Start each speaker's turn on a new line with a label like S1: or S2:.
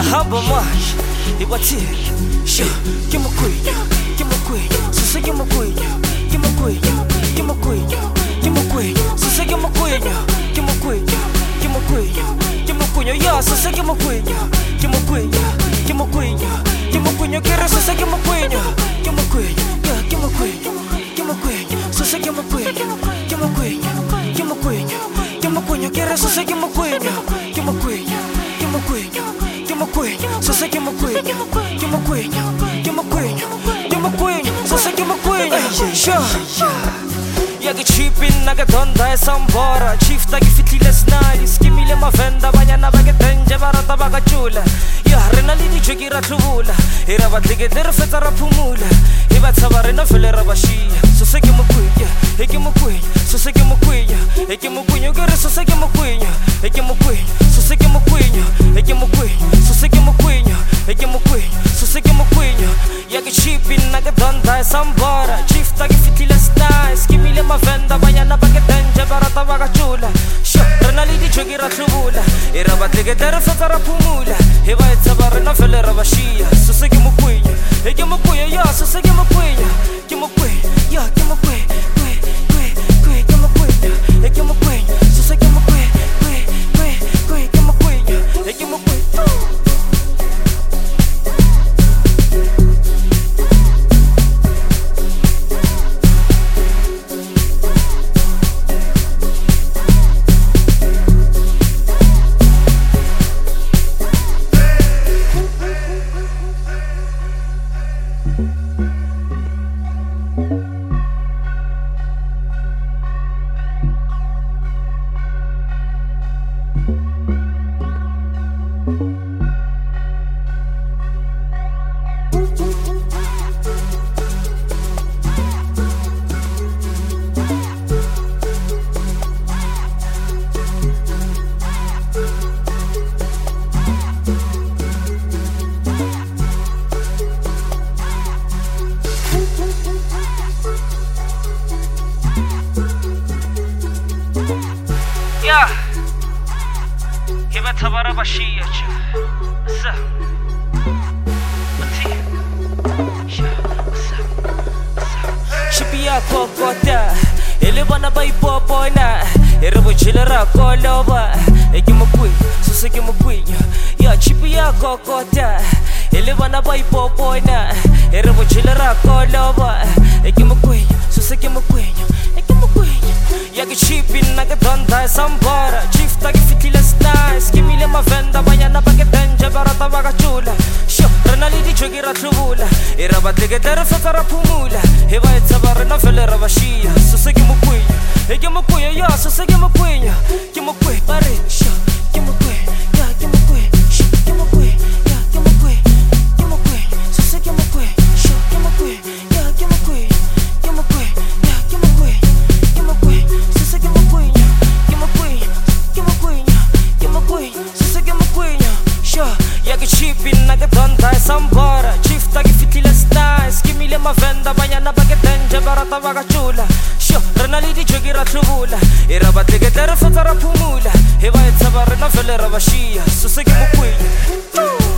S1: hamba manje ibathile sho kimukwinya sise kimukwinya sise kimukwinya ya sise kimukwinya kere sise kimukwinya ya kimukwinya sise kimukwinya kere sise kimukwinya sise kimukwinya sise kimukwinya sho Yagi chipin naga donda e sambora Chief tagi fitile snali Skimile ma venda Banyana bage tenje barata baga chula Ya rena lidi jogi ratuvula Ira batlige dere feta rapumula Iba tabarena fele rabashia Sose kimukwinya Sose kimukwinya Gere sose kimukwinya Sose kimukwinya Sose kimukwinya Yagi chipin naga donda e sambora Chief tagi fitile snali Skimile ma venda Banyana bage tenje barata baga chula Sho rena lidi jogi ratuvula Ira batlige dere feta rapumula Iba tabarena fele rabashia Sose kimukwinya ya sose kimukwinya ya Ya Kiba tabara bashia cha Sa Mati Shipia kokota Ele bana bai popona Erebo chilera koloba Ekimukwi Sose kimukwinya Ya chipia kokota Ele bana bai popona Erebo chilera koloba Ekimukwi Sose kimukwinya Yagi chipin naga donda e sambora Chief tagi fitile snai Skimile ma venda Banyana bage tenje barata baga chula Sho rena lidi jogi ratuvula Ira batlige dere feta rapumula Iba etabarena fele rabashia Sose kimukwinya ya sose kimukwinya Pare sho ya sho Sose sho Yagi chipin naga donda e sambora Chief tagi fitile snai Skimile ma venda Banyana bage tenje barata baga chula Sho rena lidi jogi ratuvula Ira batlige dere feta rapumula Iba etabarena fele rabashia Sose kimukwinya